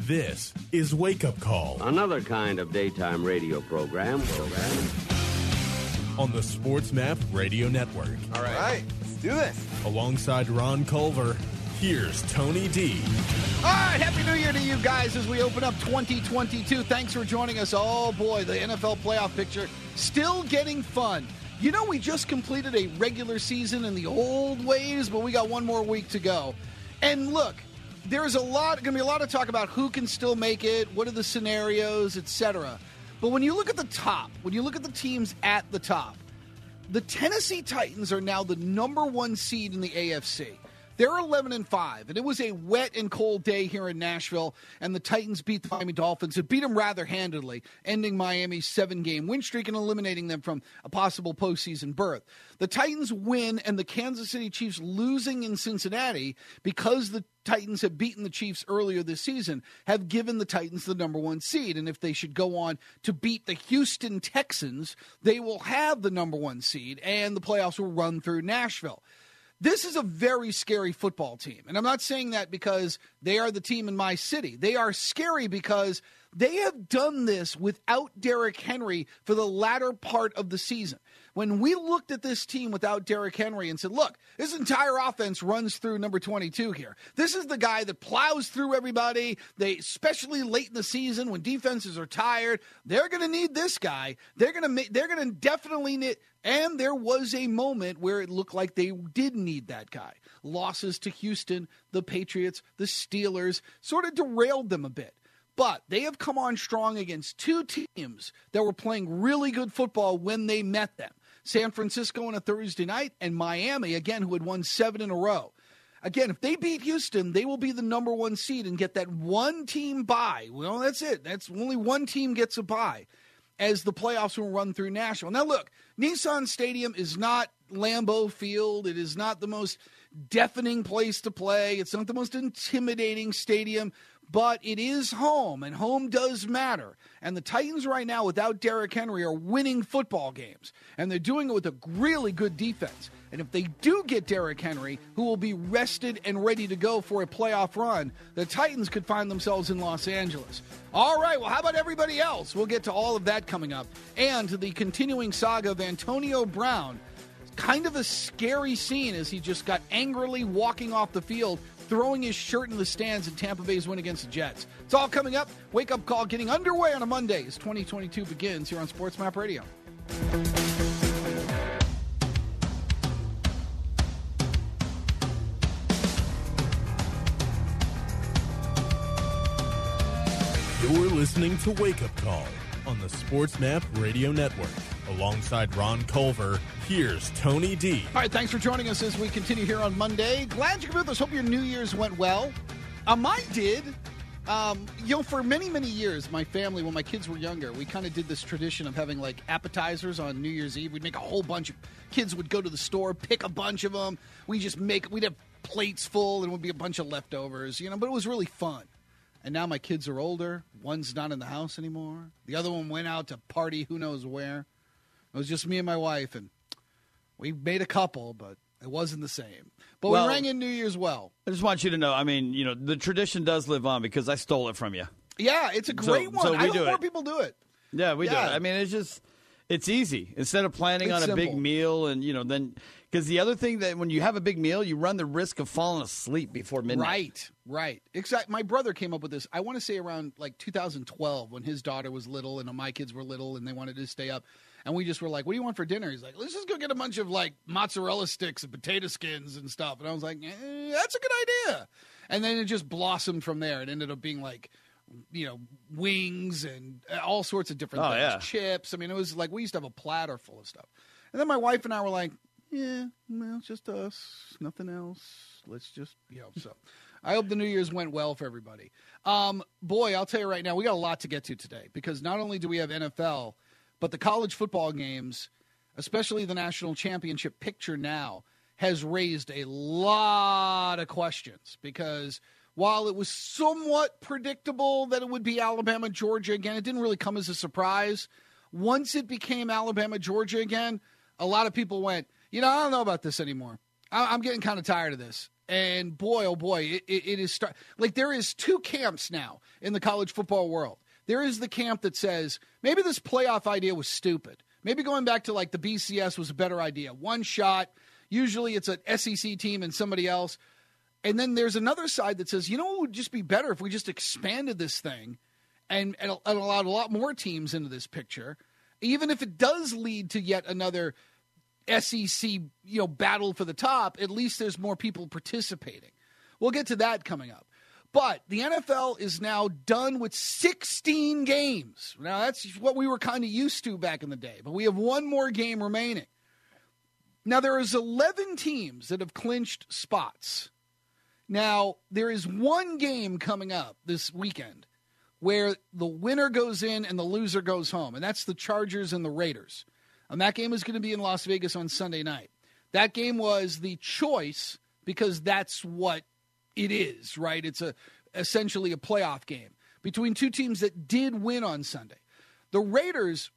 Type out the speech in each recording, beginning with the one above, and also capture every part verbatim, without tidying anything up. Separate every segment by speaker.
Speaker 1: This is Wake Up Call.
Speaker 2: Another kind of daytime radio program. program.
Speaker 1: On the Sports Map Radio Network.
Speaker 3: All right. All right. Let's do this.
Speaker 1: Alongside Ron Culver, here's Tony D.
Speaker 4: All right. Happy New Year to you guys as we open up twenty twenty-two. Thanks for joining us. Oh, boy, the N F L playoff picture still getting fun. You know, we just completed a regular season in the old ways, but we got one more week to go. And look, there's a lot, going to be a lot of talk about who can still make it, what are the scenarios, et cetera. But when you look at the top, when you look at the teams at the top, the Tennessee Titans are now the number one seed in the A F C. They're eleven and five, and it was a wet and cold day here in Nashville, and the Titans beat the Miami Dolphins. It beat them rather handily, ending Miami's seven-game win streak and eliminating them from a possible postseason berth. The Titans win, and the Kansas City Chiefs losing in Cincinnati because the Titans have beaten the Chiefs earlier this season, have given the Titans the number one seed. And if they should go on to beat the Houston Texans, they will have the number one seed, and the playoffs will run through Nashville. This is a very scary football team. And I'm not saying that because they are the team in my city. They are scary because they have done this without Derrick Henry for the latter part of the season. When we looked at this team without Derrick Henry and said, look, this entire offense runs through number twenty-two here. This is the guy that plows through everybody. They, especially late in the season when defenses are tired, they're going to need this guy. They're going to they're going to definitely need. And there was a moment where it looked like they did need that guy. Losses to Houston, the Patriots, the Steelers sort of derailed them a bit. But they have come on strong against two teams that were playing really good football when they met them. San Francisco on a Thursday night, and Miami, again, who had won seven in a row. Again, if they beat Houston, they will be the number one seed and get that one team bye. Well, that's it. That's only one team gets a bye as the playoffs will run through Nashville. Now, look, Nissan Stadium is not Lambeau Field. It is not the most deafening place to play. It's not the most intimidating stadium, but it is home, and home does matter. And the Titans right now, without Derrick Henry, are winning football games, and they're doing it with a really good defense. And if they do get Derrick Henry, who will be rested and ready to go for a playoff run, the Titans could find themselves in Los Angeles. All right, well, how about everybody else? We'll get to all of that coming up, and to the continuing saga of Antonio Brown. Kind of a scary scene as he just got angrily walking off the field, throwing his shirt in the stands in Tampa Bay's win against the Jets. It's all coming up. Wake Up Call getting underway on a Monday as twenty twenty-two begins here on Sports Map Radio.
Speaker 1: You're listening to Wake Up Call on the Sports Map Radio Network. Alongside Ron Culver, here's Tony D.
Speaker 4: All right, thanks for joining us as we continue here on Monday. Glad you could be with us. Hope your New Year's went well. Uh, mine did. Um, you know, for many, many years, my family, when my kids were younger, we kind of did this tradition of having, like, appetizers on New Year's Eve. We'd make a whole bunch of kids would go to the store, pick a bunch of them. We just make, we'd have plates full, and it would be a bunch of leftovers, you know, but it was really fun. And now my kids are older. One's not in the house anymore. The other one went out to party who knows where. It was just me and my wife, and we made a couple, but it wasn't the same. But well, we rang in New Year's well.
Speaker 5: I just want you to know, I mean, you know, the tradition does live on because I stole it from you.
Speaker 4: Yeah, it's a great
Speaker 5: so,
Speaker 4: one.
Speaker 5: So
Speaker 4: I hope
Speaker 5: do
Speaker 4: more
Speaker 5: it.
Speaker 4: people do it.
Speaker 5: Yeah, we
Speaker 4: yeah.
Speaker 5: do it. I mean, it's just, it's easy. Instead of planning
Speaker 4: it's
Speaker 5: on a
Speaker 4: simple.
Speaker 5: big meal and, you know, then, because the other thing that when you have a big meal, you run the risk of falling asleep before midnight.
Speaker 4: Right, right. Exactly. My brother came up with this, I want to say around like two thousand twelve when his daughter was little and my kids were little and they wanted to stay up. And we just were like, what do you want for dinner? He's like, let's just go get a bunch of, like, mozzarella sticks and potato skins and stuff. And I was like, eh, that's a good idea. And then it just blossomed from there. It ended up being, like, you know, wings and all sorts of different
Speaker 5: oh,
Speaker 4: things.
Speaker 5: Yeah.
Speaker 4: Chips. I mean, it was like we used to have a platter full of stuff. And then my wife and I were like, yeah, well, it's just us. Nothing else. Let's just, you know, so. I hope the New Year's went well for everybody. Um, boy, I'll tell you right now, we got a lot to get to today. Because not only do we have N F L, but the college football games, especially the national championship picture now, has raised a lot of questions. Because while it was somewhat predictable that it would be Alabama, Georgia again, it didn't really come as a surprise. Once it became Alabama, Georgia again, a lot of people went, you know, I don't know about this anymore. I'm getting kind of tired of this. And boy, oh boy, it, it, it is start- like there is two camps now in the college football world. There is the camp that says maybe this playoff idea was stupid. Maybe going back to like the B C S was a better idea. One shot. Usually it's an S E C team and somebody else. And then there's another side that says, you know, it would just be better if we just expanded this thing and, and, and allowed a lot more teams into this picture, even if it does lead to yet another S E C, you know, battle for the top. At least there's more people participating. We'll get to that coming up. But the N F L is now done with sixteen games. Now, that's what we were kind of used to back in the day. But we have one more game remaining. Now, there is eleven teams that have clinched spots. Now, there is one game coming up this weekend where the winner goes in and the loser goes home, and that's the Chargers and the Raiders. And that game is going to be in Las Vegas on Sunday night. That game was the choice because that's what it is, right? It's a essentially a playoff game between two teams that did win on Sunday. The Raiders,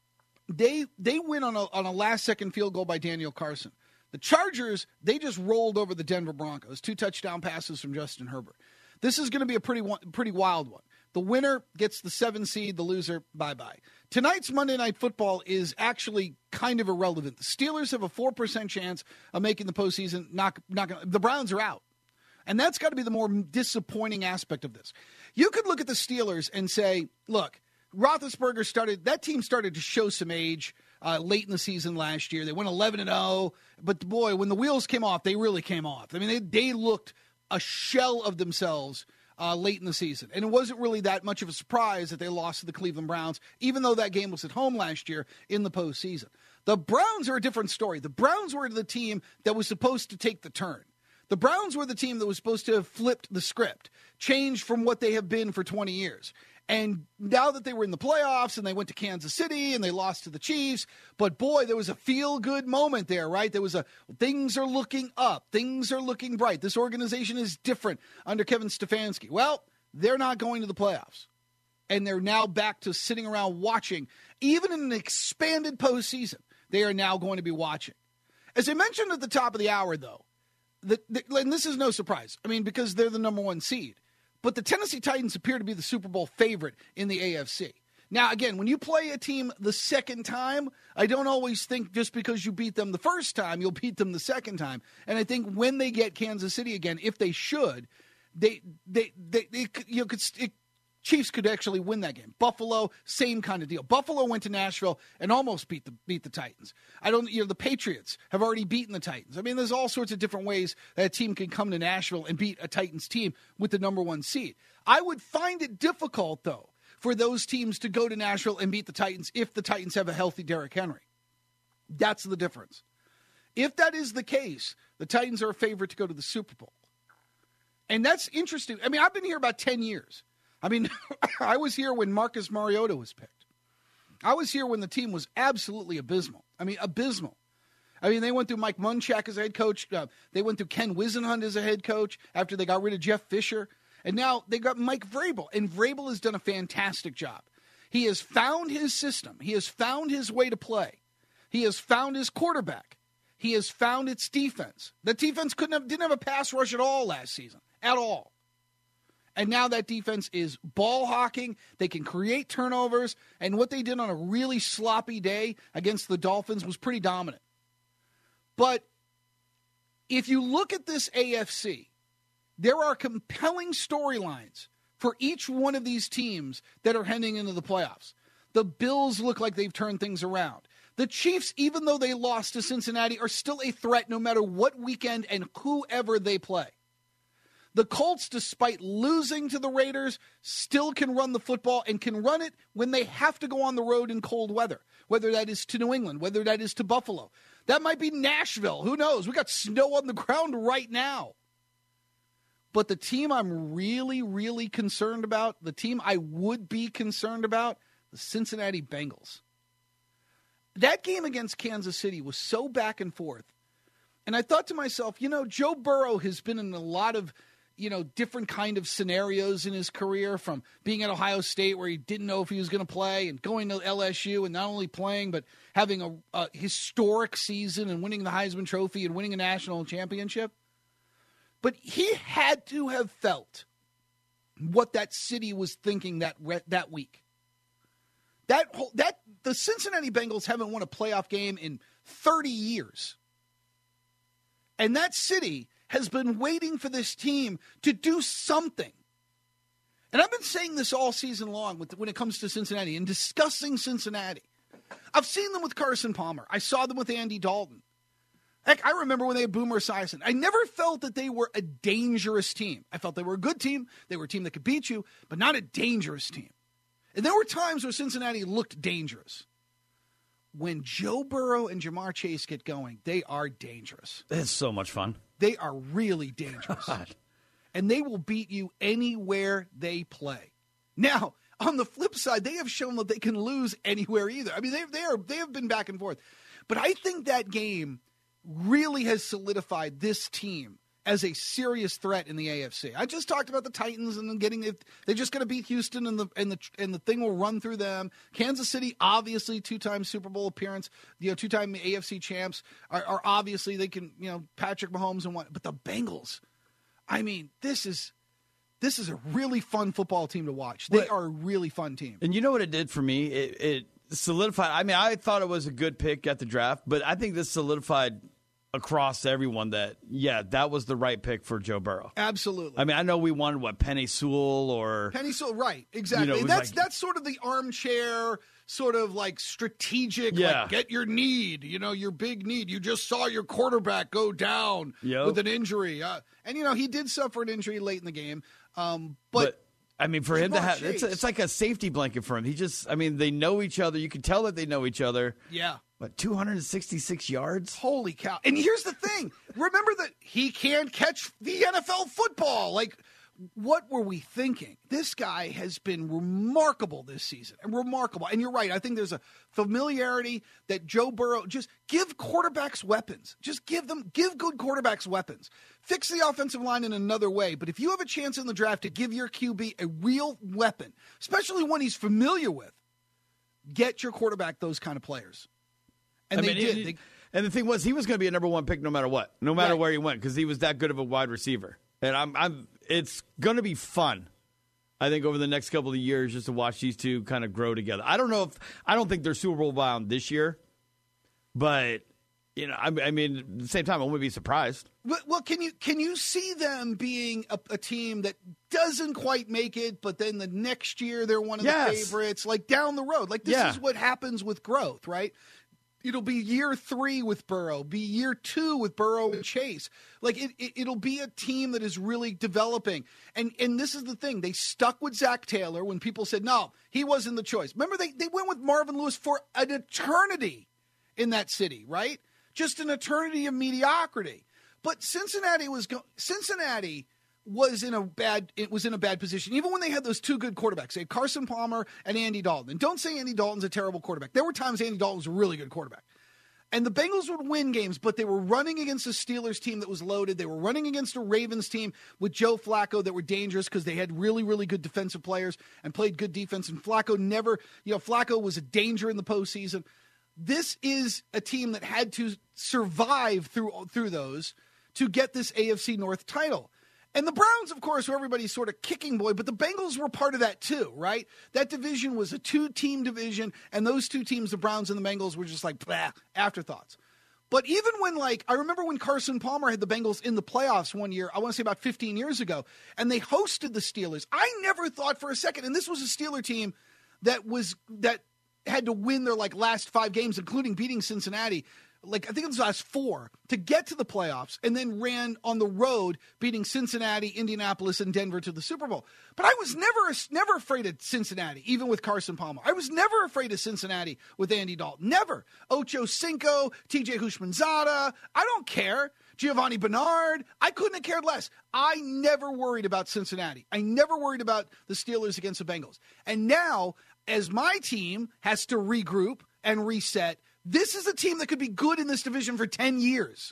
Speaker 4: they they win on a, on a last-second field goal by Daniel Carson. The Chargers, they just rolled over the Denver Broncos. Two touchdown passes from Justin Herbert. This is going to be a pretty pretty wild one. The winner gets the seven seed, the loser, bye-bye. Tonight's Monday Night Football is actually kind of irrelevant. The Steelers have a four percent chance of making the postseason. Not, not gonna, the Browns are out. And that's got to be the more disappointing aspect of this. You could look at the Steelers and say, look, Roethlisberger started, that team started to show some age uh, late in the season last year. They went eleven and oh, but boy, when the wheels came off, they really came off. I mean, they, they looked a shell of themselves uh, late in the season. And it wasn't really that much of a surprise that they lost to the Cleveland Browns, even though that game was at home last year in the postseason. The Browns are a different story. The Browns were the team that was supposed to take the turn. The Browns were the team that was supposed to have flipped the script, changed from what they have been for twenty years. And now that they were in the playoffs and they went to Kansas City and they lost to the Chiefs, but boy, there was a feel-good moment there, right? There was a, things are looking up. Things are looking bright. This organization is different under Kevin Stefanski. Well, they're not going to the playoffs. And they're now back to sitting around watching. Even in an expanded postseason, they are now going to be watching. As I mentioned at the top of the hour, though, The, the, and this is no surprise, I mean, because they're the number one seed. But the Tennessee Titans appear to be the Super Bowl favorite in the A F C. Now, again, when you play a team the second time, I don't always think just because you beat them the first time, you'll beat them the second time. And I think when they get Kansas City again, if they should, they they they, they you know, could it, Chiefs could actually win that game. Buffalo, same kind of deal. Buffalo went to Nashville and almost beat the beat the Titans. I don't, you know, the Patriots have already beaten the Titans. I mean, there's all sorts of different ways that a team can come to Nashville and beat a Titans team with the number one seed. I would find it difficult, though, for those teams to go to Nashville and beat the Titans if the Titans have a healthy Derrick Henry. That's the difference. If that is the case, the Titans are a favorite to go to the Super Bowl. And that's interesting. I mean, I've been here about ten years. I mean, I was here when Marcus Mariota was picked. I was here when the team was absolutely abysmal. I mean, abysmal. I mean, they went through Mike Munchak as a head coach. Uh, they went through Ken Wisenhunt as a head coach after they got rid of Jeff Fisher. And now they got Mike Vrabel. And Vrabel has done a fantastic job. He has found his system. He has found his way to play. He has found his quarterback. He has found its defense. The defense couldn't have, didn't have a pass rush at all last season. At all. And now that defense is ball hawking. They can create turnovers. And what they did on a really sloppy day against the Dolphins was pretty dominant. But if you look at this A F C, there are compelling storylines for each one of these teams that are heading into the playoffs. The Bills look like they've turned things around. The Chiefs, even though they lost to Cincinnati, are still a threat no matter what weekend and whoever they play. The Colts, despite losing to the Raiders, still can run the football and can run it when they have to go on the road in cold weather, whether that is to New England, whether that is to Buffalo. That might be Nashville. Who knows? We got snow on the ground right now. But the team I'm really, really concerned about, the team I would be concerned about, the Cincinnati Bengals. That game against Kansas City was so back and forth. And I thought to myself, you know, Joe Burrow has been in a lot of, you know, different kind of scenarios in his career, from being at Ohio State where he didn't know if he was going to play and going to L S U and not only playing but having a, a historic season and winning the Heisman Trophy and winning a national championship, But he had to have felt what that city was thinking that re- that week. That whole, that the Cincinnati Bengals haven't won a playoff game in thirty years. And that city has been waiting for this team to do something. And I've been saying this all season long with, when it comes to Cincinnati and discussing Cincinnati. I've seen them with Carson Palmer. I saw them with Andy Dalton. Heck, I remember when they had Boomer Esiason. I never felt that they were a dangerous team. I felt they were a good team. They were a team that could beat you, but not a dangerous team. And there were times where Cincinnati looked dangerous. When Joe Burrow and Jamar Chase get going, they are dangerous.
Speaker 5: It's so much fun.
Speaker 4: They are really dangerous. God. And they will beat you anywhere they play. Now, on the flip side, they have shown that they can lose anywhere either. I mean, they, they, are, they have been back and forth. But I think that game really has solidified this team as a serious threat in the A F C. I just talked about the Titans and then getting it. They're just going to beat Houston and the and the and the thing will run through them. Kansas City, obviously, two-time Super Bowl appearance, you know, two-time A F C champs are, are obviously they can, you know, Patrick Mahomes and what. But the Bengals, I mean, this is this is a really fun football team to watch. They are a really fun team.
Speaker 5: And you know what it did for me? It, it solidified. I mean, I thought it was a good pick at the draft, but I think this solidified across everyone that, yeah, that was the right pick for Joe Burrow.
Speaker 4: Absolutely.
Speaker 5: I mean, I know we wanted, what, Penei Sewell or...
Speaker 4: Penei Sewell, right, exactly. You know, that's like, that's sort of the armchair, sort of like strategic,
Speaker 5: yeah.
Speaker 4: like get your need, you know, your big need. You just saw your quarterback go down
Speaker 5: yep.
Speaker 4: with an injury. Uh, and, you know, he did suffer an injury late in the game. Um, but,
Speaker 5: but, I mean, for him to have... It's, it's like a safety blanket for him. He just... I mean, they know each other. You can tell that they know each other.
Speaker 4: Yeah.
Speaker 5: But two hundred sixty-six yards?
Speaker 4: Holy cow. And here's the thing. Remember that he can't catch the N F L football. Like, what were we thinking? This guy has been remarkable this season. And remarkable. And you're right. I think there's a familiarity that Joe Burrow, just give quarterbacks weapons. Just give them, give good quarterbacks weapons. Fix the offensive line in another way. But if you have a chance in the draft to give your Q B a real weapon, especially one he's familiar with, get your quarterback those kind of players. And
Speaker 5: I
Speaker 4: they
Speaker 5: mean,
Speaker 4: did.
Speaker 5: He,
Speaker 4: They,
Speaker 5: and the thing was, he was going to be a number one pick no matter what, no matter
Speaker 4: right.
Speaker 5: where he went, because he was that good of a wide receiver. And I'm, I'm. It's going to be fun, I think, over the next couple of years, just to watch these two kind of grow together. I don't know if I don't think they're Super Bowl bound this year, but you know, I, I mean, at the same time, I wouldn't be surprised.
Speaker 4: Well, well can you can you see them being a, a team that doesn't quite make it, but then the next year they're one of
Speaker 5: yes.
Speaker 4: the favorites, like down the road? Like this
Speaker 5: yeah.
Speaker 4: is what happens with growth, right? It'll be year three with Burrow, be year two with Burrow and Chase. Like it, it, it'll be a team that is really developing. And and this is the thing. They stuck with Zach Taylor when people said, no, he wasn't the choice. Remember, they, they went with Marvin Lewis for an eternity in that city, right? Just an eternity of mediocrity. But Cincinnati was go- Cincinnati was in a bad it was in a bad position. Even when they had those two good quarterbacks, they had Carson Palmer and Andy Dalton. And don't say Andy Dalton's a terrible quarterback. There were times Andy Dalton was a really good quarterback. And the Bengals would win games, but they were running against a Steelers team that was loaded. They were running against a Ravens team with Joe Flacco that were dangerous because they had really, really good defensive players and played good defense. And Flacco never, you know, Flacco was a danger in the postseason. This is a team that had to survive through through those to get this A F C North title. And the Browns, of course, were everybody's sort of kicking boy, but the Bengals were part of that too, right? That division was a two-team division, and those two teams, the Browns and the Bengals, were just like, blah, afterthoughts. But even when, like, I remember when Carson Palmer had the Bengals in the playoffs one year, I want to say about fifteen years ago, and they hosted the Steelers. I never thought for a second, and this was a Steeler team that was that had to win their, like, last five games, including beating Cincinnati, like I think it was the last four, to get to the playoffs, and then ran on the road, beating Cincinnati, Indianapolis, and Denver to the Super Bowl. But I was never never afraid of Cincinnati, even with Carson Palmer. I was never afraid of Cincinnati with Andy Dalton. Never. Ocho Cinco, T J Houshmandzadeh, I don't care. Giovanni Bernard, I couldn't have cared less. I never worried about Cincinnati. I never worried about the Steelers against the Bengals. And now, as my team has to regroup and reset, this is a team that could be good in this division for ten years.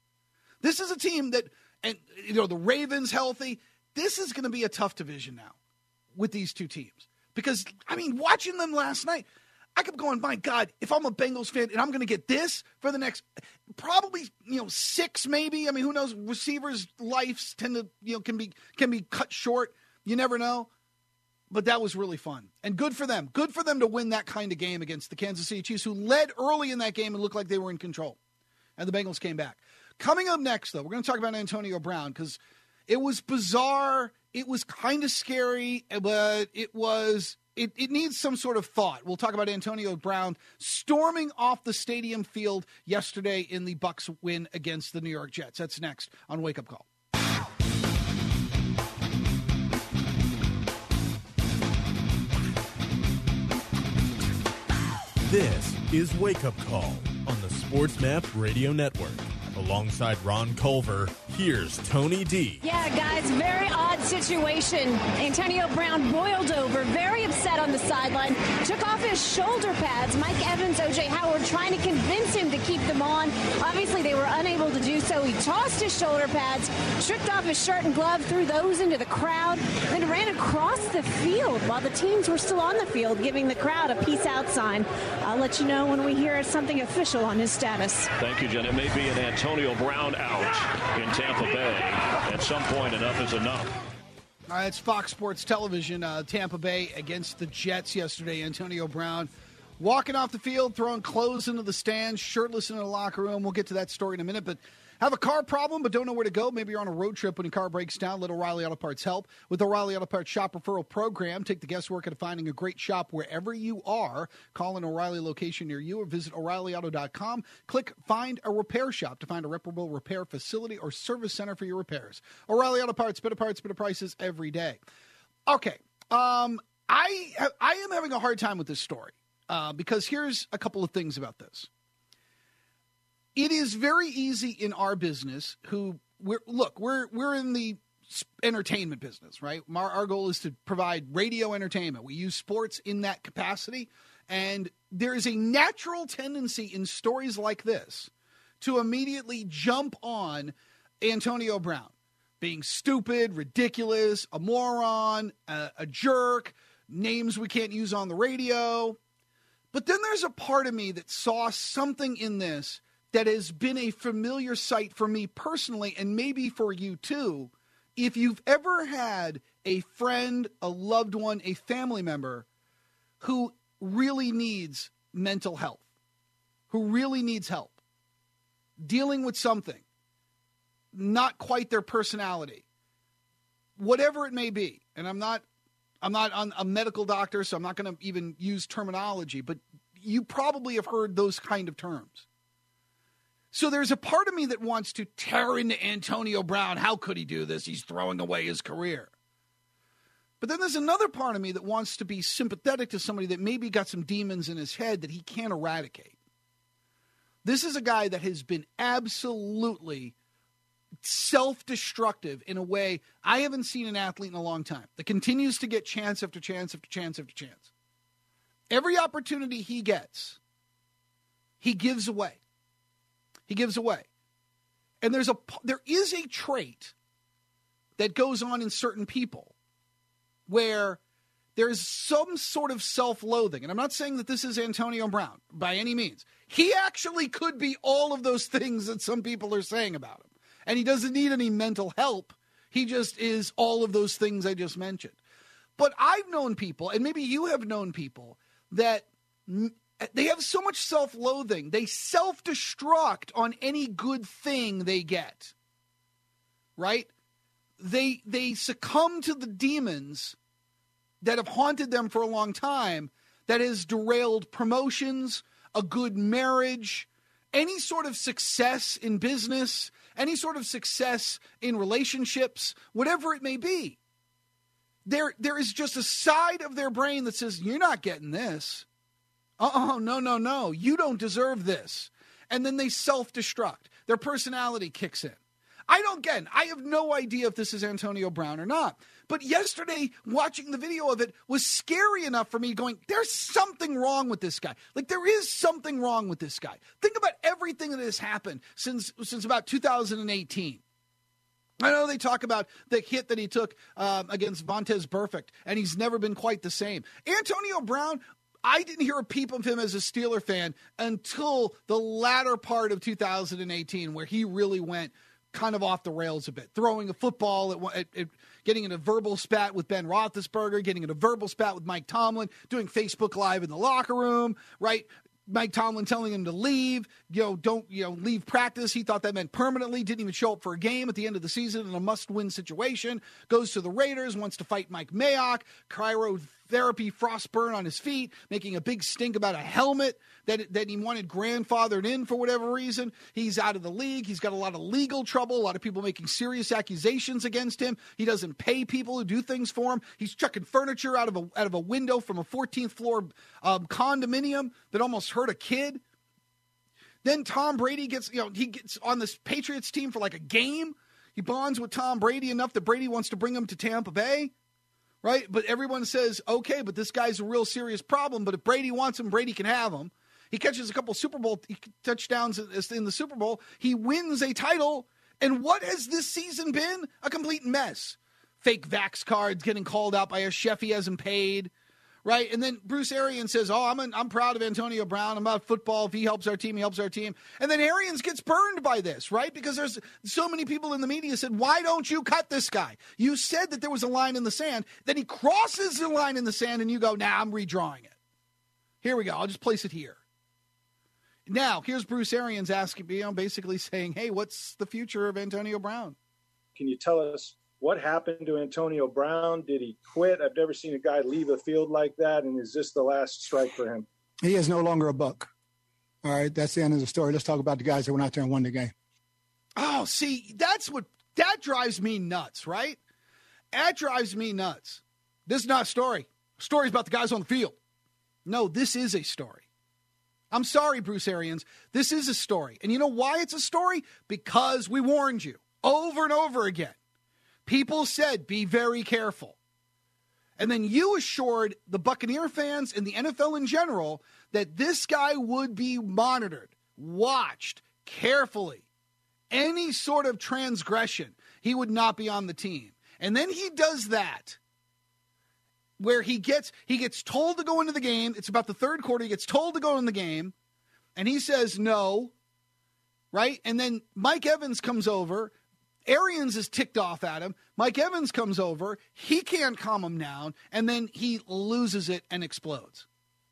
Speaker 4: This is a team that, and you know, the Ravens healthy. This is going to be a tough division now with these two teams. Because, I mean, watching them last night, I kept going, my God, if I'm a Bengals fan and I'm going to get this for the next probably, you know, six maybe. I mean, who knows? Receivers' lives tend to, you know, can be can be cut short. You never know. But that was really fun. And good for them. Good for them to win that kind of game against the Kansas City Chiefs, who led early in that game and looked like they were in control. And the Bengals came back. Coming up next, though, we're going to talk about Antonio Brown because it was bizarre. It was kind of scary, but it was it, it needs some sort of thought. We'll talk about Antonio Brown storming off the stadium field yesterday in the Bucs win against the New York Jets. That's next on Wake Up Call.
Speaker 1: This is Wake Up Call on the Sports Map Radio Network. Alongside Ron Culver, here's Tony D.
Speaker 6: Yeah, guys, very odd situation. Antonio Brown boiled over, very upset on the sideline, took off his shoulder pads. Mike Evans, O J Howard trying to convince him to keep them on. Obviously, they were unable to do so. He tossed his shoulder pads, stripped off his shirt and glove, threw those into the crowd, then ran across the field while the teams were still on the field, giving the crowd a peace out sign. I'll let you know when we hear something official on his status.
Speaker 7: Thank you, Jen. It may be an Antonio Brown out in Tampa Bay. At some point, enough is enough.
Speaker 4: All right, it's Fox Sports Television. Uh, Tampa Bay against the Jets yesterday. Antonio Brown walking off the field, throwing clothes into the stands, shirtless in the locker room. We'll get to that story in a minute, but have a car problem but don't know where to go? Maybe you're on a road trip when your car breaks down. Let O'Reilly Auto Parts help. With O'Reilly Auto Parts Shop Referral Program, take the guesswork out of finding a great shop wherever you are. Call an O'Reilly location near you or visit O'Reilly Auto dot com. Click Find a Repair Shop to find a reputable repair facility or service center for your repairs. O'Reilly Auto Parts, better parts, better prices every day. Okay, um, I, I am having a hard time with this story uh, because here's a couple of things about this. It is very easy in our business who we're look, we're we're in the entertainment business, right? Our, our goal is to provide radio entertainment. We use sports in that capacity, and there is a natural tendency in stories like this to immediately jump on Antonio Brown being stupid, ridiculous, a moron, a, a jerk, names we can't use on the radio. But then there's a part of me that saw something in this that has been a familiar sight for me personally, and maybe for you too. If you've ever had a friend, a loved one, a family member who really needs mental health, who really needs help, dealing with something, not quite their personality, whatever it may be, and I'm not, I'm not a medical doctor, so I'm not going to even use terminology, but you probably have heard those kind of terms. So there's a part of me that wants to tear into Antonio Brown. How could he do this? He's throwing away his career. But then there's another part of me that wants to be sympathetic to somebody that maybe got some demons in his head that he can't eradicate. This is a guy that has been absolutely self-destructive in a way I haven't seen an athlete in a long time, that continues to get chance after chance after chance after chance. Every opportunity he gets, he gives away. He gives away. And there's a there is a trait that goes on in certain people where there's some sort of self-loathing. And I'm not saying that this is Antonio Brown by any means. He actually could be all of those things that some people are saying about him. And he doesn't need any mental help. He just is all of those things I just mentioned. But I've known people, and maybe you have known people, that they have so much self-loathing. They self-destruct on any good thing they get, right? They they succumb to the demons that have haunted them for a long time, that has derailed promotions, a good marriage, any sort of success in business, any sort of success in relationships, whatever it may be. There, there is just a side of their brain that says, you're not getting this. Oh, no, no, no. You don't deserve this. And then they self-destruct. Their personality kicks in. I don't get it. I have no idea if this is Antonio Brown or not. But yesterday, watching the video of it was scary enough for me going, there's something wrong with this guy. Like, there is something wrong with this guy. Think about everything that has happened since, since about two thousand eighteen. I know they talk about the hit that he took um, against Vontaze Burfict, and he's never been quite the same. Antonio Brown, I didn't hear a peep of him as a Steeler fan until the latter part of two thousand eighteen, where he really went kind of off the rails a bit, throwing a football, at, at, at getting in a verbal spat with Ben Roethlisberger, getting in a verbal spat with Mike Tomlin, doing Facebook Live in the locker room, right? Mike Tomlin telling him to leave, you know, don't, you know, leave practice. He thought that meant permanently, didn't even show up for a game at the end of the season in a must-win situation, goes to the Raiders, wants to fight Mike Mayock, cryotherapy, frostburn on his feet, making a big stink about a helmet that, that he wanted grandfathered in for whatever reason. He's out of the league. He's got a lot of legal trouble, a lot of people making serious accusations against him. He doesn't pay people who do things for him. He's chucking furniture out of a, out of a window from a fourteenth floor um, condominium that almost hurt a kid. Then Tom Brady gets, you know, he gets on this Patriots team for like a game. He bonds with Tom Brady enough that Brady wants to bring him to Tampa Bay, right? But everyone says, okay, but this guy's a real serious problem. But if Brady wants him, Brady can have him. He catches a couple Super Bowl touchdowns in the Super Bowl. He wins a title. And what has this season been? A complete mess. Fake vax cards getting called out by a chef he hasn't paid. Right, and then Bruce Arians says, oh, I'm an, I'm proud of Antonio Brown. I'm about football. If he helps our team, he helps our team. And then Arians gets burned by this, right? Because there's so many people in the media said, why don't you cut this guy? You said that there was a line in the sand. Then he crosses the line in the sand, and you go, nah, I'm redrawing it. Here we go. I'll just place it here. Now, here's Bruce Arians asking, you know, basically saying, hey, what's the future of Antonio Brown?
Speaker 8: Can you tell us what happened to Antonio Brown? Did he quit? I've never seen a guy leave a field like that. And is this the last strike for him?
Speaker 9: He is no longer a Buck. All right, that's the end of the story. Let's talk about the guys that went out there and won the game.
Speaker 4: Oh, see, that's what that drives me nuts, right? That drives me nuts. This is not a story. Story's about the guys on the field. No, this is a story. I'm sorry, Bruce Arians. This is a story. And you know why it's a story? Because we warned you over and over again. People said, be very careful. And then you assured the Buccaneer fans and the N F L in general that this guy would be monitored, watched carefully. Any sort of transgression, he would not be on the team. And then he does that, where he gets he gets told to go into the game. It's about the third quarter. He gets told to go in the game, and he says no, right? And then Mike Evans comes over. Arians is ticked off at him. Mike Evans comes over. He can't calm him down, and then he loses it and explodes.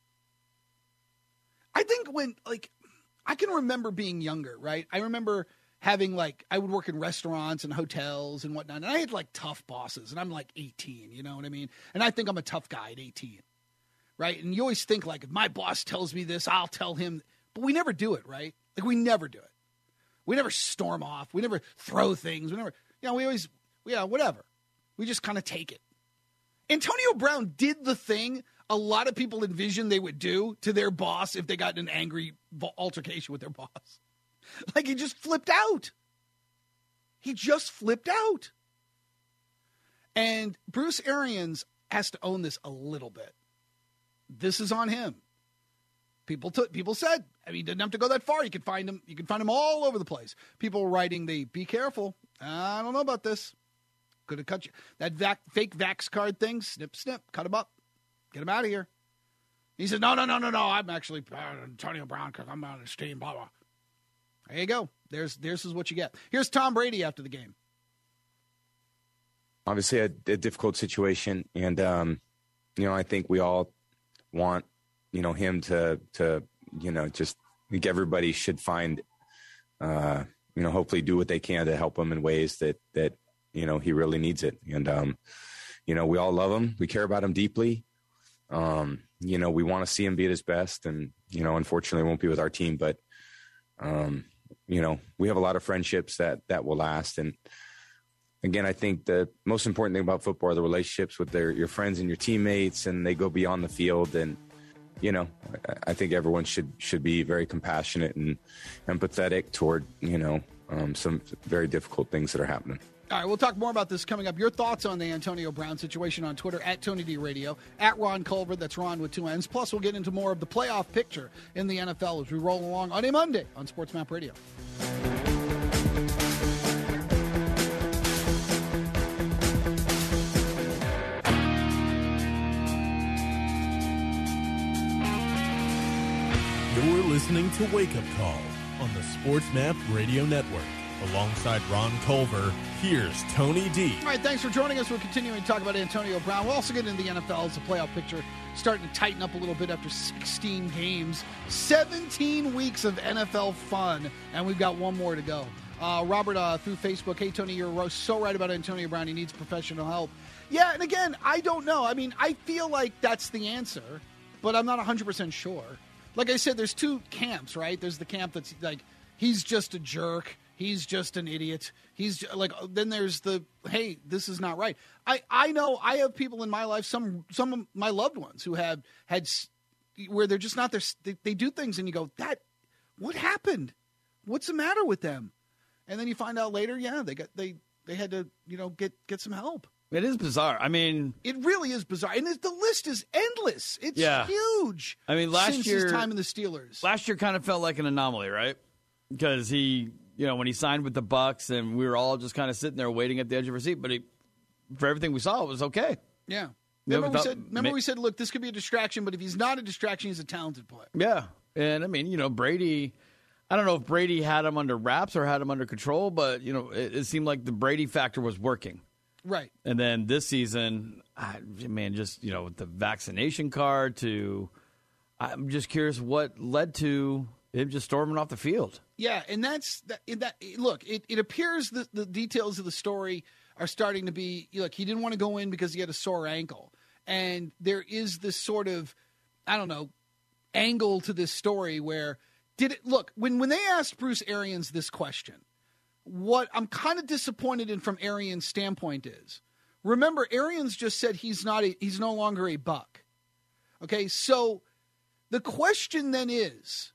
Speaker 4: I think when, like, I can remember being younger, right? I remember having, like, I would work in restaurants and hotels and whatnot, and I had, like, tough bosses, and I'm, like, eighteen, you know what I mean? And I think I'm a tough guy at eighteen, right? And you always think, like, if my boss tells me this, I'll tell him. But we never do it, right? Like, we never do it. We never storm off. We never throw things. We never, you know, we always, yeah, whatever. We just kind of take it. Antonio Brown did the thing a lot of people envisioned they would do to their boss if they got in an angry altercation with their boss. Like, he just flipped out. He just flipped out. And Bruce Arians has to own this a little bit. This is on him. People took. People said, I mean, he didn't have to go that far. You could find him. You can find him all over the place. People were writing the "Be careful." I don't know about this. Could have cut you that vac, fake vax card thing. Snip, snip. Cut him up. Get him out of here. He said, "No, no, no, no, no. I'm actually uh, Antonio Brown because I'm on his team." Blah blah. There you go. There's there's is what you get. Here's Tom Brady after the game.
Speaker 10: Obviously, a, a difficult situation, and um, you know, I think we all want. You know, him to, to, you know, just I think everybody should find, uh, you know, hopefully do what they can to help him in ways that, that, you know, he really needs it. And, um, you know, we all love him. We care about him deeply. Um, you know, we want to see him be at his best. And, you know, unfortunately, it won't be with our team. But, um, you know, we have a lot of friendships that, that will last. And, again, I think the most important thing about football are the relationships with their your friends and your teammates, and they go beyond the field. And, you know, I think everyone should should be very compassionate and empathetic toward, you know, um, some very difficult things that are happening.
Speaker 4: All right, we'll talk more about this coming up. Your thoughts on the Antonio Brown situation on Twitter, at Tony D Radio, at Ron Culver, that's Ron with two N's. Plus, we'll get into more of the playoff picture in the N F L as we roll along on a Monday on Sports Map Radio.
Speaker 1: You're listening to Wake Up Call on the Sports Map Radio Network. Alongside Ron Culver, here's Tony D.
Speaker 4: All right, thanks for joining us. We're continuing to talk about Antonio Brown. We'll also get into the N F L as the playoff picture starting to tighten up a little bit after sixteen games. seventeen weeks of N F L fun, and we've got one more to go. Uh, Robert uh, through Facebook, hey, Tony, you're so right about Antonio Brown. He needs professional help. Yeah, and again, I don't know. I mean, I feel like that's the answer, but I'm not one hundred percent sure. Like I said, there's two camps, right? There's the camp that's like, he's just a jerk. He's just an idiot. He's like, then there's the, hey, this is not right. I, I know I have people in my life, some some of my loved ones who have had, where they're just not there. They, they do things and you go, that, what happened? What's the matter with them? And then you find out later, yeah, they got, they, they had to, you know, get, get some help.
Speaker 5: It is bizarre. I mean,
Speaker 4: it really is bizarre, and the list is endless. It's
Speaker 5: yeah.
Speaker 4: huge.
Speaker 5: I mean, last
Speaker 4: since
Speaker 5: year,
Speaker 4: his time in the Steelers,
Speaker 5: last year kind of felt like an anomaly, right? Because he, you know, when he signed with the Bucs, and we were all just kind of sitting there waiting at the edge of our seat. But he, for everything we saw, it was okay.
Speaker 4: Yeah.
Speaker 5: You
Speaker 4: remember
Speaker 5: know,
Speaker 4: we
Speaker 5: thought,
Speaker 4: said, remember we said, look, this could be a distraction, but if he's not a distraction, he's a talented player.
Speaker 5: Yeah, and I mean, you know, Brady. I don't know if Brady had him under wraps or had him under control, but you know, it, it seemed like the Brady factor was working.
Speaker 4: Right.
Speaker 5: And then this season, I, man, just, you know, with the vaccination card to, I'm just curious what led to him just storming off the field.
Speaker 4: Yeah, and that's, that. that look, it, it appears that the details of the story are starting to be, look, he didn't want to go in because he had a sore ankle. And there is this sort of, I don't know, angle to this story where, did it, look, when, when they asked Bruce Arians this question, what I'm kind of disappointed in from Arians' standpoint is, remember, Arians just said he's not a, he's no longer a Buck. Okay, so the question then is,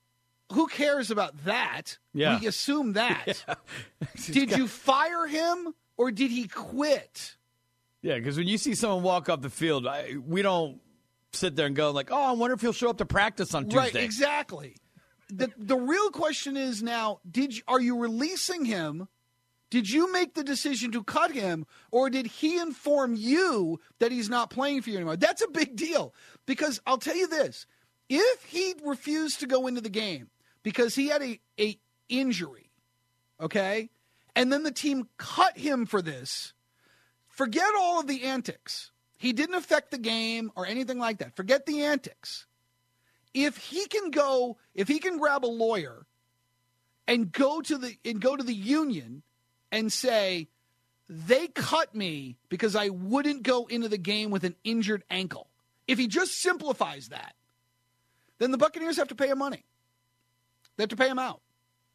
Speaker 4: who cares about that?
Speaker 5: Yeah.
Speaker 4: We assume that.
Speaker 5: Yeah.
Speaker 4: Did got... you fire him or did he quit?
Speaker 5: Yeah, because when you see someone walk off the field, I, we don't sit there and go like, oh, I wonder if he'll show up to practice on Tuesday.
Speaker 4: Right, exactly. The the real question is now, did you, are you releasing him? Did you make the decision to cut him, or did he inform you that he's not playing for you anymore? That's a big deal, because I'll tell you this. If he refused to go into the game because he had a, a injury, okay, and then the team cut him for this, forget all of the antics. He didn't affect the game or anything like that. Forget the antics. If he can go, if he can grab a lawyer and go to the and go to the union and say, they cut me because I wouldn't go into the game with an injured ankle. If he just simplifies that, then the Buccaneers have to pay him money. They have to pay him out.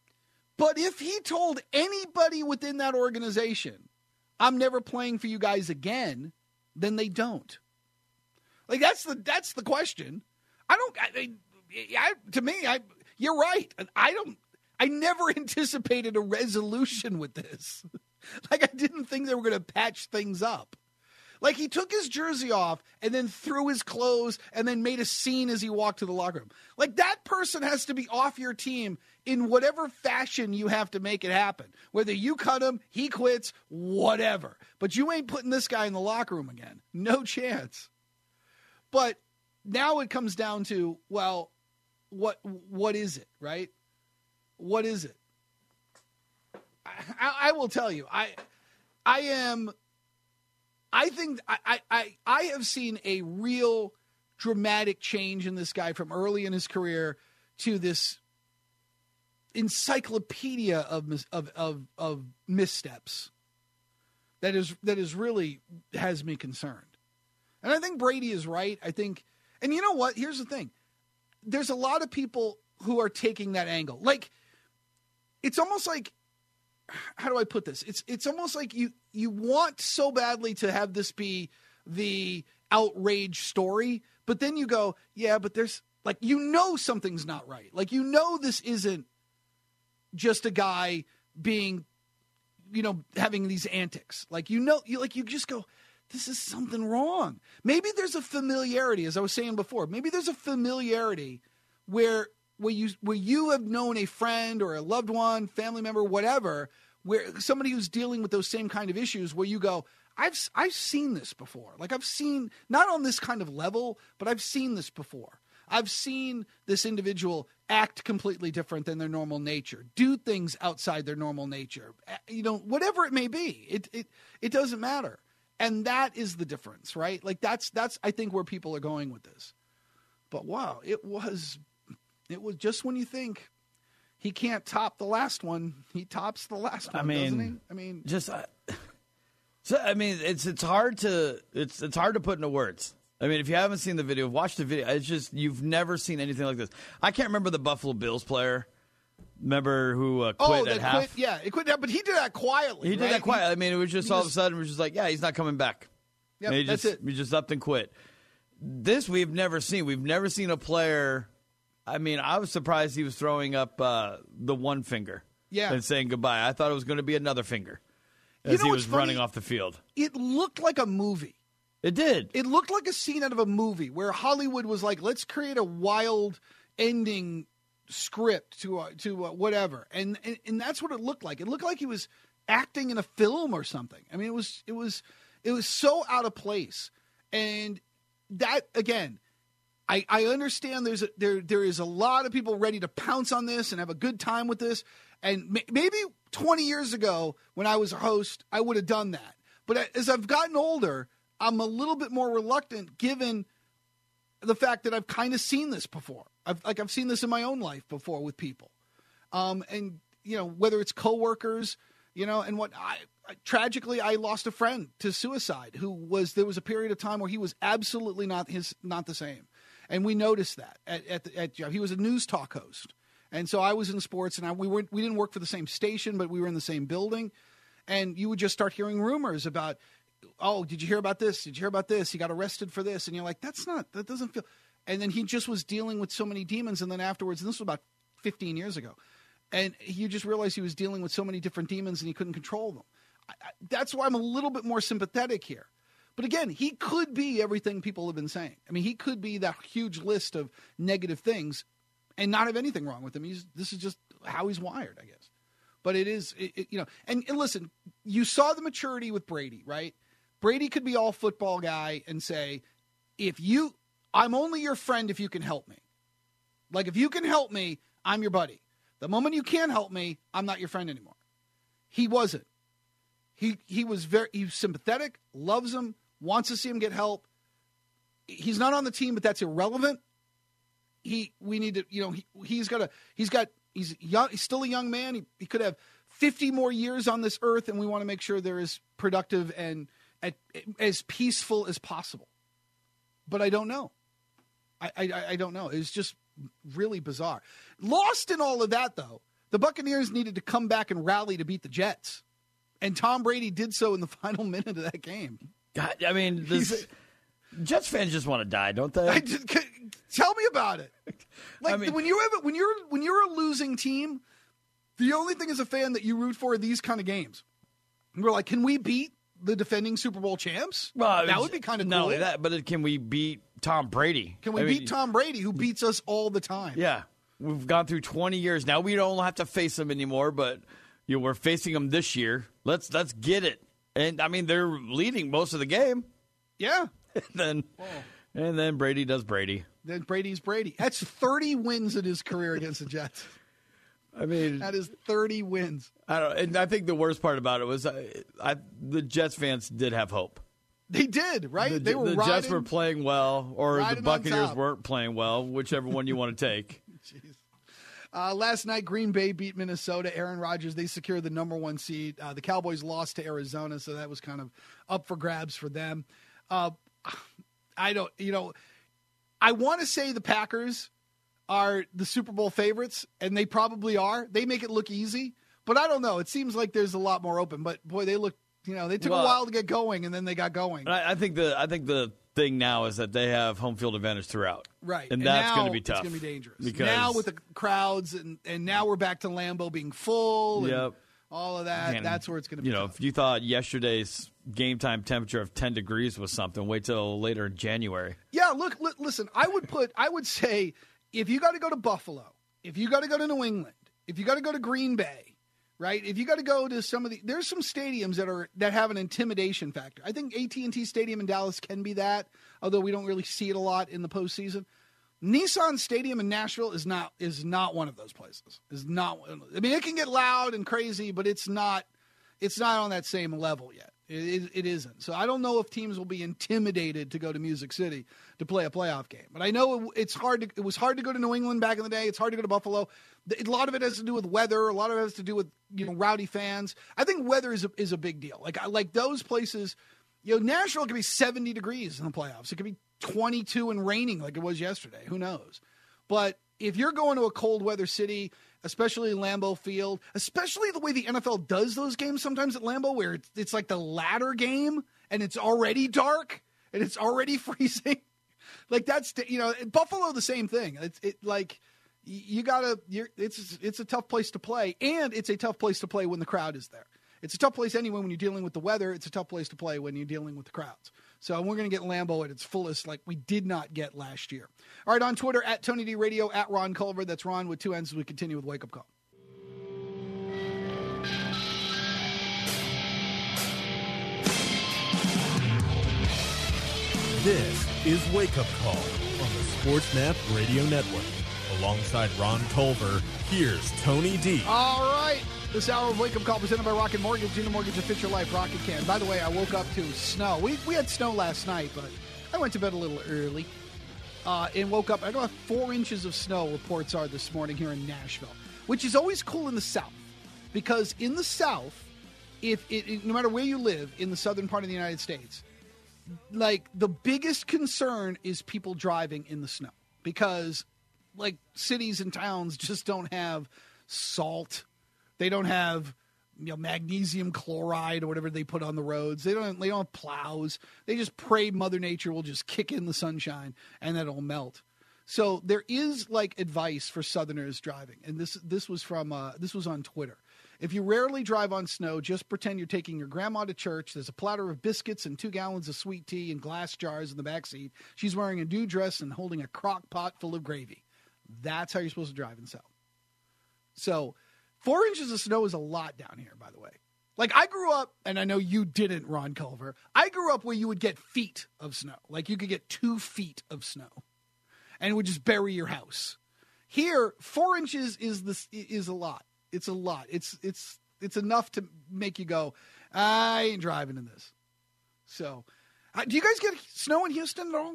Speaker 4: But if he told anybody within that organization, I'm never playing for you guys again, then they don't. Like that's the that's the question. I don't. I, I, to me, I you're right. I don't. I never anticipated a resolution with this. Like I didn't think they were going to patch things up. Like he took his jersey off and then threw his clothes and then made a scene as he walked to the locker room. Like that person has to be off your team in whatever fashion you have to make it happen. Whether you cut him, he quits, whatever. But you ain't putting this guy in the locker room again. No chance. But now it comes down to, well, what what is it, right? What is it? I, I will tell you, I I am, I think, I, I, I have seen a real dramatic change in this guy from early in his career to this encyclopedia of of of, of missteps that is that is really has me concerned. And I think Brady is right. I think, and you know what? Here's the thing. There's a lot of people who are taking that angle. Like, it's almost like, how do I put this? It's it's almost like you you want so badly to have this be the outrage story, but then you go, yeah, but there's, like, you know something's not right. Like, you know this isn't just a guy being, you know, having these antics. Like, you know, you like you just go, this is something wrong. Maybe there's a familiarity, as I was saying before. Maybe there's a familiarity where where you where you have known a friend or a loved one, family member, whatever, where somebody who's dealing with those same kind of issues, where you go, I've I've seen this before. Like I've seen, not on this kind of level, but I've seen this before. I've seen this individual act completely different than their normal nature, do things outside their normal nature, you know, whatever it may be. It it it doesn't matter. And that is the difference, right? Like that's that's I think where people are going with this. But wow, it was it was just when you think he can't top the last one, he tops the last one,
Speaker 5: I mean,
Speaker 4: doesn't he? I mean,
Speaker 5: just uh, so I mean, it's it's hard to it's it's hard to put into words. I mean, if you haven't seen the video, watch the video. It's just you've never seen anything like this. I can't remember the Buffalo Bills player. Remember who uh, quit
Speaker 4: oh,
Speaker 5: at
Speaker 4: that
Speaker 5: half?
Speaker 4: quit, yeah, it quit, but he did that quietly.
Speaker 5: He did
Speaker 4: right?
Speaker 5: that quietly. I mean, it was just
Speaker 4: he
Speaker 5: all
Speaker 4: just,
Speaker 5: of a sudden, it was just like, yeah, he's not coming back.
Speaker 4: Yep,
Speaker 5: he
Speaker 4: that's
Speaker 5: just,
Speaker 4: it.
Speaker 5: He just upped and quit. This we've never seen. We've never seen a player. I mean, I was surprised he was throwing up uh, the one finger
Speaker 4: yeah.
Speaker 5: and saying goodbye. I thought it was going to be another finger as
Speaker 4: you know
Speaker 5: he
Speaker 4: what's
Speaker 5: was
Speaker 4: funny?
Speaker 5: running off the field.
Speaker 4: It looked like a movie.
Speaker 5: It did.
Speaker 4: It looked like a scene out of a movie where Hollywood was like, let's create a wild ending script to uh, to uh, whatever, and, and and that's what it looked like. It looked like he was acting in a film or something. I mean, it was it was it was so out of place, and that again, I I understand there's a, there there is a lot of people ready to pounce on this and have a good time with this, and m- maybe twenty years ago when I was a host, I would have done that, but as I've gotten older, I'm a little bit more reluctant given the fact that I've kind of seen this before. I've like I've seen this in my own life before with people, um, and you know whether it's coworkers, you know, and what I, I tragically I lost a friend to suicide who was there was a period of time where he was absolutely not his not the same, and we noticed that at at, the, at he was a news talk host, and so I was in sports and I, we weren't we didn't work for the same station, but we were in the same building, and you would just start hearing rumors about, oh, did you hear about this? Did you hear about this? He got arrested for this, and you're like, that's not that doesn't feel. And then he just was dealing with so many demons. And then afterwards, and this was about fifteen years ago, and you just realized he was dealing with so many different demons and he couldn't control them. I, I, that's why I'm a little bit more sympathetic here. But again, he could be everything people have been saying. I mean, he could be that huge list of negative things and not have anything wrong with him. He's, this is just how he's wired, I guess. But it is, it, it, you know, and, and listen, you saw the maturity with Brady, right? Brady could be all football guy and say, if you... I'm only your friend if you can help me. Like, if you can help me, I'm your buddy. The moment you can't help me, I'm not your friend anymore. He wasn't. He he was very he was sympathetic, loves him, wants to see him get help. He's not on the team, but that's irrelevant. He we need to, you know, he, he's got a he's got he's young, he's still a young man. He, he could have fifty more years on this earth, and we want to make sure they're as productive and at, as peaceful as possible. But I don't know. I, I I don't know. It's just really bizarre. Lost in all of that, though, the Buccaneers needed to come back and rally to beat the Jets. And Tom Brady did so in the final minute of that game.
Speaker 5: God, I mean, this, Jets fans just want to die, don't they?
Speaker 4: I just, tell me about it. Like I mean, when you have when you're when you're a losing team, the only thing as a fan that you root for are these kind of games. And we're like, can we beat the defending Super Bowl champs?
Speaker 5: Well,
Speaker 4: that would be kind of cool.
Speaker 5: Not only that, but can we beat Tom Brady?
Speaker 4: Can we
Speaker 5: I
Speaker 4: beat
Speaker 5: mean,
Speaker 4: Tom Brady, who beats us all the time?
Speaker 5: Yeah. We've gone through twenty years. Now we don't have to face him anymore, but you know, we're facing him this year. Let's let's get it. And, I mean, they're leading most of the game.
Speaker 4: Yeah.
Speaker 5: and then oh. and then Brady does Brady.
Speaker 4: Then Brady's Brady. That's thirty wins in his career against the Jets.
Speaker 5: I mean,
Speaker 4: that is thirty wins.
Speaker 5: I don't. And I think the worst part about it was I, I, the Jets fans did have hope.
Speaker 4: They did, right?
Speaker 5: The,
Speaker 4: they were
Speaker 5: the
Speaker 4: riding,
Speaker 5: Jets were playing well, or the Buccaneers
Speaker 4: on
Speaker 5: weren't playing well, whichever one you want to take.
Speaker 4: Jeez. Uh, last night, Green Bay beat Minnesota. Aaron Rodgers, they secured the number one seed. Uh, the Cowboys lost to Arizona, so that was kind of up for grabs for them. Uh, I don't, you know, I want to say the Packers are the Super Bowl favorites, and they probably are. They make it look easy, but I don't know. It seems like there's a lot more open. But boy, they look, you know, they took well, a while to get going, and then they got going.
Speaker 5: I, I think the I think the thing now is that they have home field advantage throughout,
Speaker 4: right?
Speaker 5: And,
Speaker 4: and
Speaker 5: that's going to be tough.
Speaker 4: It's going to be dangerous
Speaker 5: because
Speaker 4: now with the crowds, and, and now we're back to Lambeau being full. And
Speaker 5: yep.
Speaker 4: All of that.
Speaker 5: And,
Speaker 4: that's where it's going to be.
Speaker 5: You know,
Speaker 4: tough.
Speaker 5: if you thought yesterday's game time temperature of ten degrees was something, wait till later in January.
Speaker 4: Yeah, look, li- listen. I would put. I would say if you got to go to Buffalo, if you got to go to New England, if you got to go to Green Bay. Right, if you got to go to some of the, there's some stadiums that are that have an intimidation factor. I think A T and T Stadium in Dallas can be that, although we don't really see it a lot in the postseason. Nissan Stadium in Nashville is not is not one of those places. Is not. I mean, it can get loud and crazy, but it's not. It's not on that same level yet. It, it, it isn't. So I don't know if teams will be intimidated to go to Music City to play a playoff game. But I know it, it's hard. To, it was hard to go to New England back in the day. It's hard to go to Buffalo. A lot of it has to do with weather. A lot of it has to do with you know rowdy fans. I think weather is a, is a big deal. Like I like those places. You know, Nashville could be seventy degrees in the playoffs. It could be twenty-two and raining like it was yesterday. Who knows? But if you're going to a cold weather city, especially Lambeau Field, especially the way the N F L does those games sometimes at Lambeau, where it's, it's like the ladder game and it's already dark and it's already freezing. Like that's, you know, Buffalo, the same thing. It's it like you gotta, you're, it's, it's a tough place to play, and it's a tough place to play when the crowd is there. It's a tough place anyway when you're dealing with the weather. It's a tough place to play when you're dealing with the crowds. So we're going to get Lambeau at its fullest like we did not get last year. All right, on Twitter, at Tony D Radio, at Ron Culver. That's Ron with two N's as we continue with Wake Up Call.
Speaker 1: This is Wake Up Call on the SportsMap Radio Network. Alongside Ron Culver, here's Tony D.
Speaker 4: All right. This hour of Wake Up Call presented by Rocket Mortgage. Unum Mortgage to fit your life. Rocket can. By the way, I woke up to snow. We we had snow last night, but I went to bed a little early uh, and woke up. I don't have four inches of snow, reports are this morning here in Nashville, which is always cool in the South. Because in the South, if it, it, no matter where you live in the southern part of the United States, like the biggest concern is people driving in the snow. Because like cities and towns just don't have salt. They don't have, you know, magnesium chloride or whatever they put on the roads. They don't. They don't have plows. They just pray Mother Nature will just kick in the sunshine and that it'll melt. So there is like advice for Southerners driving, and this this was from uh, this was on Twitter. If you rarely drive on snow, just pretend you're taking your grandma to church. There's a platter of biscuits and two gallons of sweet tea in glass jars in the backseat. She's wearing a new dress and holding a crock pot full of gravy. That's how you're supposed to drive in the South. So. Four inches of snow is a lot down here, by the way. Like, I grew up, and I know you didn't, Ron Culver. I grew up where you would get feet of snow. Like, you could get two feet of snow. And it would just bury your house. Here, four inches is this is a lot. It's a lot. It's it's it's enough to make you go, I ain't driving in this. So, uh, do you guys get snow in Houston at all?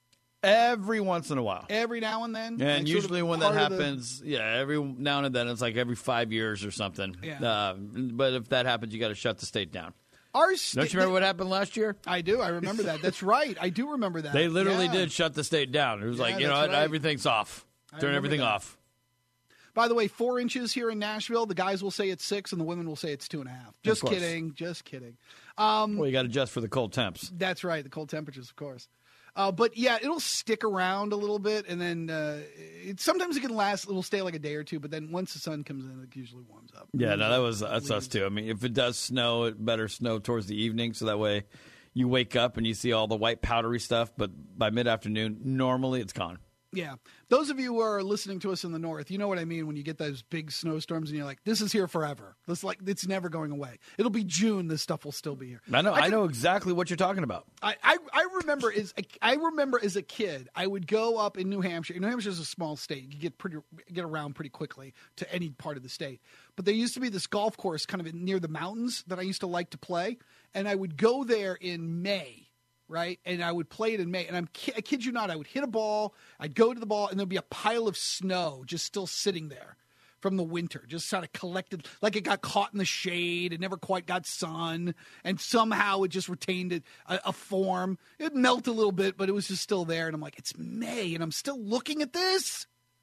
Speaker 5: Every once in a while.
Speaker 4: Every now and then?
Speaker 5: And
Speaker 4: like
Speaker 5: usually
Speaker 4: sort of
Speaker 5: when that
Speaker 4: the...
Speaker 5: happens, yeah, every now and then, it's like every five years or something.
Speaker 4: Yeah.
Speaker 5: Uh, but if that happens, you got to shut the state down.
Speaker 4: Our sta-
Speaker 5: Don't you remember what happened last year?
Speaker 4: I do. I remember that. That's right. I do remember that.
Speaker 5: They literally
Speaker 4: yeah.
Speaker 5: did shut the state down. It was
Speaker 4: Yeah,
Speaker 5: like, you know,
Speaker 4: that's right.
Speaker 5: everything's off.
Speaker 4: I
Speaker 5: Turn
Speaker 4: remember
Speaker 5: everything
Speaker 4: that.
Speaker 5: off.
Speaker 4: By the way, four inches here in Nashville. The guys will say it's six, and the women will say it's two and a half. Just
Speaker 5: course.
Speaker 4: kidding. Just kidding. Um,
Speaker 5: Well, you got to adjust for the cold temps.
Speaker 4: That's right. The cold temperatures, of course. Uh, but, yeah, it'll stick around a little bit, and then uh, it, sometimes it can last. It will stay like a day or two, but then once the sun comes in, it usually warms up.
Speaker 5: Yeah, no, that was that's us too. I mean, if it does snow, it better snow towards the evening, so that way you wake up and you see all the white powdery stuff. But by mid-afternoon, normally it's gone.
Speaker 4: Yeah. Those of you who are listening to us in the north, you know what I mean when you get those big snowstorms and you're like, this is here forever. This like it's never going away. It'll be June. This stuff will still be here.
Speaker 5: I know. I,
Speaker 4: I can,
Speaker 5: know exactly what you're talking about.
Speaker 4: I, I, I remember as a, I remember as a kid, I would go up in New Hampshire. New Hampshire is a small state. You get pretty get around pretty quickly to any part of the state. But there used to be this golf course kind of near the mountains that I used to like to play, and I would go there in May. Right, and I would play it in May, and I'm I kid you not, I would hit a ball, I'd go to the ball, and there'd be a pile of snow just still sitting there from the winter, just sort of collected, like it got caught in the shade, it never quite got sun, and somehow it just retained it, a, a form. It melted a little bit, but it was just still there, and I'm like, it's May, and I'm still looking at this?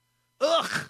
Speaker 4: Ugh,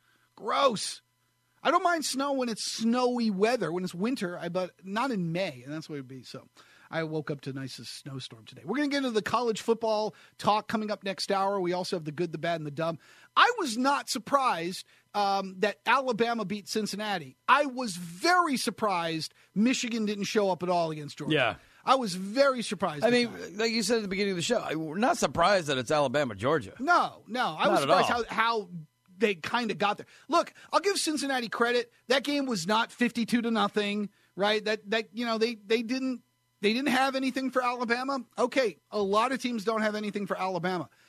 Speaker 4: gross. I don't mind snow when it's snowy weather, when it's winter, I but not in May, and that's what it would be, so... I woke up to the nicest snowstorm today. We're going to get into the college football talk coming up next hour. We also have the good, the bad, and the dumb. I was not surprised um, that Alabama beat Cincinnati. I was very surprised Michigan didn't show up at all against Georgia.
Speaker 5: Yeah.
Speaker 4: I was very surprised.
Speaker 5: I mean,
Speaker 4: that.
Speaker 5: like you said at the beginning of the show, I- we're not surprised that it's Alabama, Georgia.
Speaker 4: No, no. I
Speaker 5: Not
Speaker 4: was
Speaker 5: at
Speaker 4: surprised
Speaker 5: all.
Speaker 4: how, how they kind of got there. Look, I'll give Cincinnati credit. That game was not fifty-two to nothing, right? That, that you know, they, they didn't. They didn't have anything for Alabama. Okay, a lot of teams don't have anything for Alabama.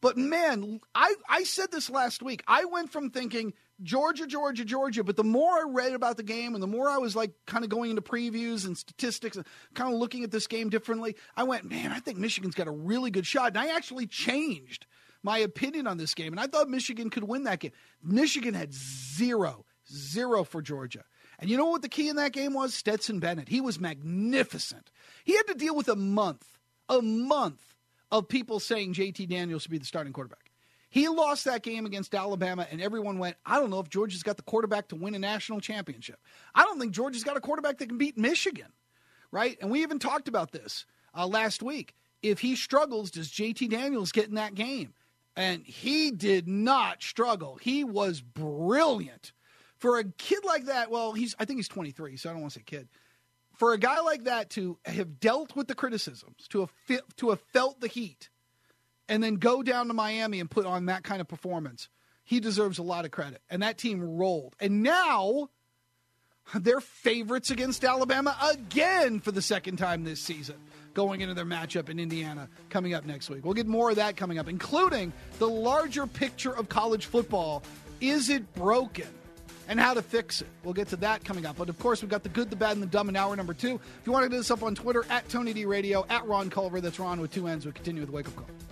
Speaker 4: But, man, I, I said this last week. I went from thinking Georgia, Georgia, Georgia, but the more I read about the game and the more I was, like, kind of going into previews and statistics and kind of looking at this game differently, I went, man, I think Michigan's got a really good shot. And I actually changed my opinion on this game, and I thought Michigan could win that game. Michigan had zero, zero for Georgia. And you know what the key in that game was? Stetson Bennett. He was magnificent. He had to deal with a month, a month, of people saying J T Daniels should be the starting quarterback. He lost that game against Alabama, and everyone went, I don't know if Georgia's got the quarterback to win a national championship. I don't think Georgia's got a quarterback that can beat Michigan, right? And we even talked about this uh, last week. If he struggles, does J T Daniels get in that game? And he did not struggle. He was brilliant. For a kid like that, well, he's I think he's twenty-three, so I don't want to say kid. For a guy like that to have dealt with the criticisms, to have, to have felt the heat, and then go down to Miami and put on that kind of performance, he deserves a lot of credit. And that team rolled. And now they're favorites against Alabama again for the second time this season, going into their matchup in Indiana coming up next week. We'll get more of that coming up, including the larger picture of college football. Is it broken? And how to fix it. We'll get to that coming up. But, of course, we've got the good, the bad, and the dumb in hour number two. If you want to do this up on Twitter, at Tony D Radio, at Ron Culver. That's Ron with two N's. We'll continue with the Wake Up Call.